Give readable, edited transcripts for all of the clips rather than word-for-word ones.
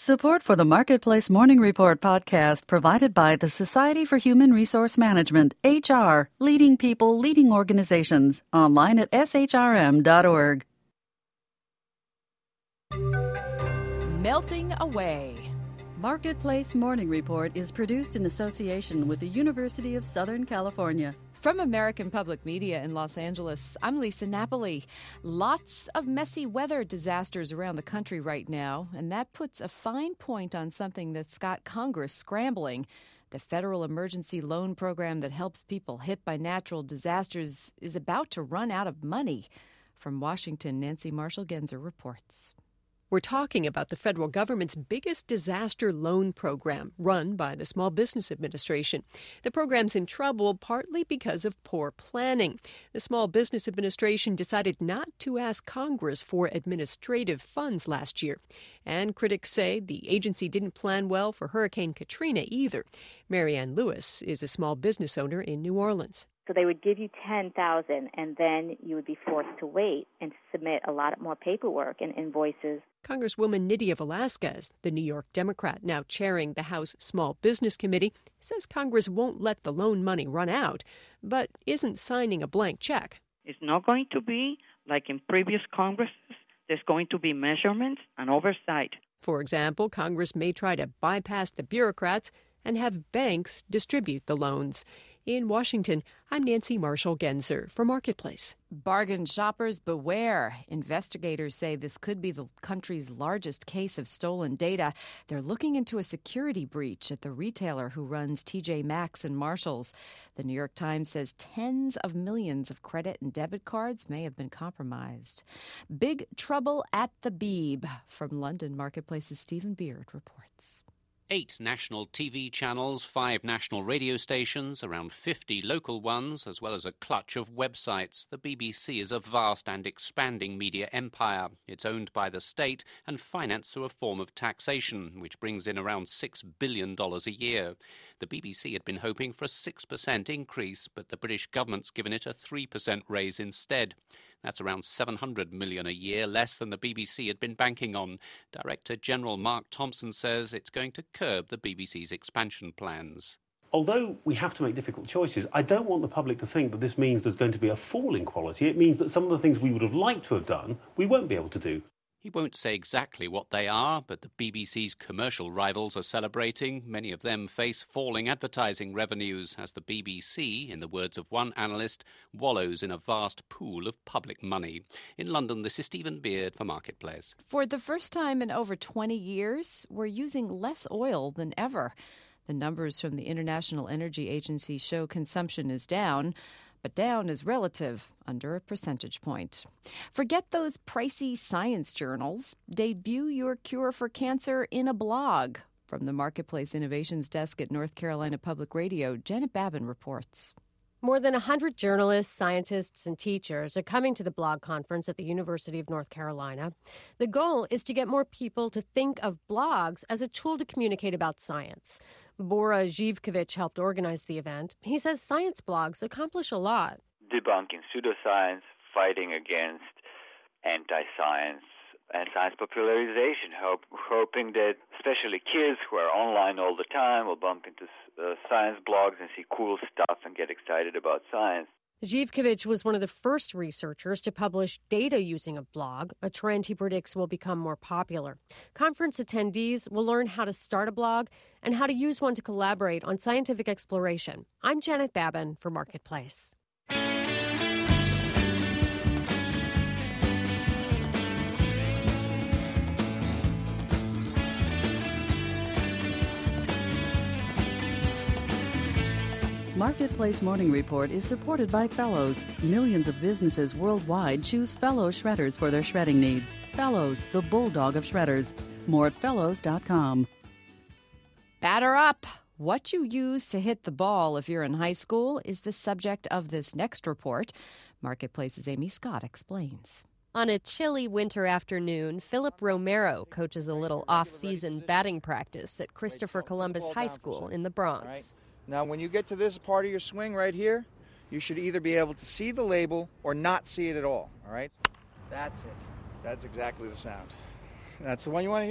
Support for the Marketplace Morning Report podcast provided by the Society for Human Resource Management, HR, leading people, leading organizations. Online at shrm.org. Melting away. Marketplace Morning Report is produced in association with the University of Southern California. From American Public Media in Los Angeles, I'm Lisa Napoli. Lots of messy weather disasters around the country right now, and that puts a fine point on something that's got Congress scrambling. The federal emergency loan program that helps people hit by natural disasters is about to run out of money. From Washington, Nancy Marshall-Genzer reports. We're talking about the federal government's biggest disaster loan program run by the Small Business Administration. The program's in trouble partly because of poor planning. The Small Business Administration decided not to ask Congress for administrative funds last year. And critics say the agency didn't plan well for Hurricane Katrina either. Marianne Lewis is a small business owner in New Orleans. So they would give you $10,000, and then you would be forced to wait and submit a lot more paperwork and invoices. Congresswoman Nydia Velasquez, the New York Democrat now chairing the House Small Business Committee, says Congress won't let the loan money run out, but isn't signing a blank check. It's not going to be like in previous Congresses. There's going to be measurements and oversight. For example, Congress may try to bypass the bureaucrats and have banks distribute the loans. In Washington, I'm Nancy Marshall-Genzer for Marketplace. Bargain shoppers beware. Investigators say this could be the country's largest case of stolen data. They're looking into a security breach at the retailer who runs TJ Maxx and Marshalls. The New York Times says tens of millions of credit and debit cards may have been compromised. Big trouble at the Beeb. From London, Marketplace's Stephen Beard reports. 8 national TV channels, 5 national radio stations, around 50 local ones, as well as a clutch of websites. The BBC is a vast and expanding media empire. It's owned by the state and financed through a form of taxation, which brings in around $6 billion a year. The BBC had been hoping for a 6% increase, but the British government's given it a 3% raise instead. That's around $700 million a year, less than the BBC had been banking on. Director General Mark Thompson says it's going to curb the BBC's expansion plans. Although we have to make difficult choices, I don't want the public to think that this means there's going to be a fall in quality. It means that some of the things we would have liked to have done, we won't be able to do. He won't say exactly what they are, but the BBC's commercial rivals are celebrating. Many of them face falling advertising revenues as the BBC, in the words of one analyst, wallows in a vast pool of public money. In London, this is Stephen Beard for Marketplace. For the first time in over 20 years, we're using less oil than ever. The numbers from the International Energy Agency show consumption is down, but down is relative, under a percentage point. Forget those pricey science journals. Debut your cure for cancer in a blog. From the Marketplace Innovations Desk at North Carolina Public Radio, Janet Babin reports. More than 100 journalists, scientists, and teachers are coming to the blog conference at the University of North Carolina. The goal is to get more people to think of blogs as a tool to communicate about science. Bora Zhivkovich helped organize the event. He says science blogs accomplish a lot. Debunking pseudoscience, fighting against anti-science, and science popularization, hoping that especially kids who are online all the time will bump into science blogs and see cool stuff and get excited about science. Zhivkovich was one of the first researchers to publish data using a blog, a trend he predicts will become more popular. Conference attendees will learn how to start a blog and how to use one to collaborate on scientific exploration. I'm Janet Babin for Marketplace. Marketplace Morning Report is supported by Fellows. Millions of businesses worldwide choose Fellows shredders for their shredding needs. Fellows, the bulldog of shredders. More at fellows.com. Batter up! What you use to hit the ball if you're in high school is the subject of this next report. Marketplace's Amy Scott explains. On a chilly winter afternoon, Philip Romero coaches a little off-season batting practice at Christopher Columbus High School in the Bronx. Now, when you get to this part of your swing right here, you should either be able to see the label or not see it at all right? That's it. That's exactly the sound. That's the one you want to hear.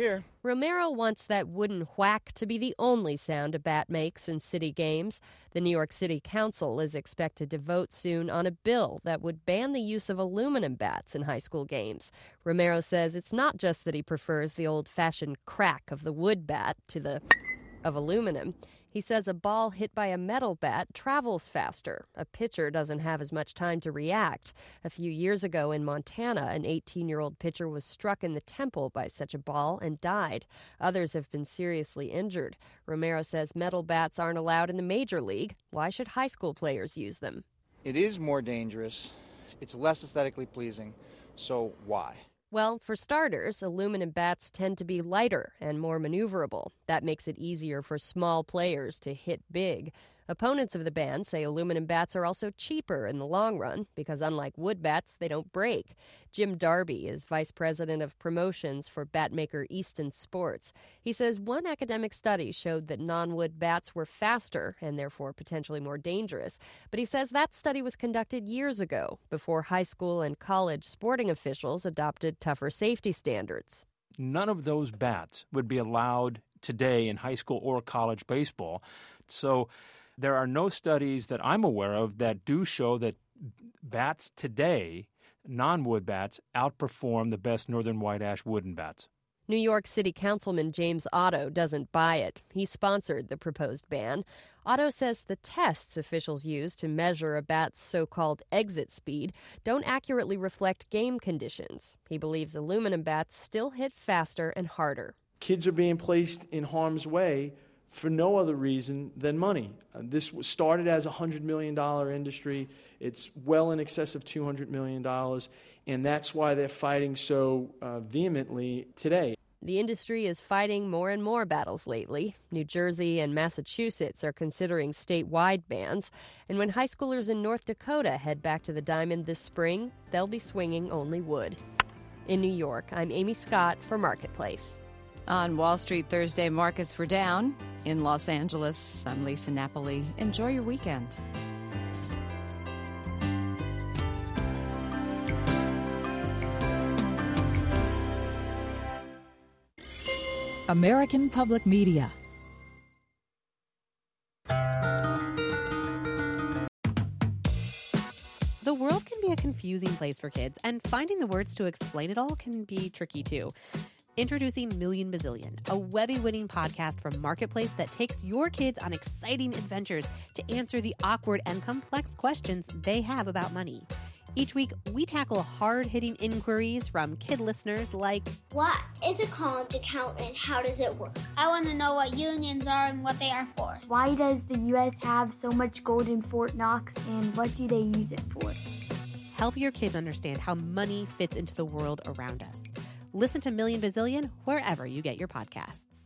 Romero wants that wooden whack to be the only sound a bat makes in city games. The New York City Council is expected to vote soon on a bill that would ban the use of aluminum bats in high school games. Romero says it's not just that he prefers the old-fashioned crack of the wood bat to the of aluminum. He says a ball hit by a metal bat travels faster. A pitcher doesn't have as much time to react. A few years ago in Montana, an 18-year-old pitcher was struck in the temple by such a ball and died. Others have been seriously injured. Romero says metal bats aren't allowed in the major league. Why should high school players use them? It is more dangerous. It's less aesthetically pleasing. So why? Well, for starters, aluminum bats tend to be lighter and more maneuverable. That makes it easier for small players to hit big. Opponents of the ban say aluminum bats are also cheaper in the long run because, unlike wood bats, they don't break. Jim Darby is vice president of promotions for bat maker Easton Sports. He says one academic study showed that non-wood bats were faster and therefore potentially more dangerous. But he says that study was conducted years ago, before high school and college sporting officials adopted tougher safety standards. None of those bats would be allowed today in high school or college baseball. So there are no studies that I'm aware of that do show that bats today, non-wood bats, outperform the best northern white ash wooden bats. New York City Councilman James Otto doesn't buy it. He sponsored the proposed ban. Otto says the tests officials use to measure a bat's so-called exit speed don't accurately reflect game conditions. He believes aluminum bats still hit faster and harder. Kids are being placed in harm's way for no other reason than money. This started as a $100 million industry. It's well in excess of $200 million, and that's why they're fighting so vehemently today. The industry is fighting more and more battles lately. New Jersey and Massachusetts are considering statewide bans, and when high schoolers in North Dakota head back to the Diamond this spring, they'll be swinging only wood. In New York, I'm Amy Scott for Marketplace. On Wall Street Thursday, markets were down. In Los Angeles, I'm Lisa Napoli. Enjoy your weekend. American Public Media. The world can be a confusing place for kids, and finding the words to explain it all can be tricky too. Introducing Million Bazillion, a Webby-winning podcast from Marketplace that takes your kids on exciting adventures to answer the awkward and complex questions they have about money. Each week, we tackle hard-hitting inquiries from kid listeners like, what is a college account and how does it work? I want to know what unions are and what they are for. Why does the U.S. have so much gold in Fort Knox and what do they use it for? Help your kids understand how money fits into the world around us. Listen to Million Bazillion wherever you get your podcasts.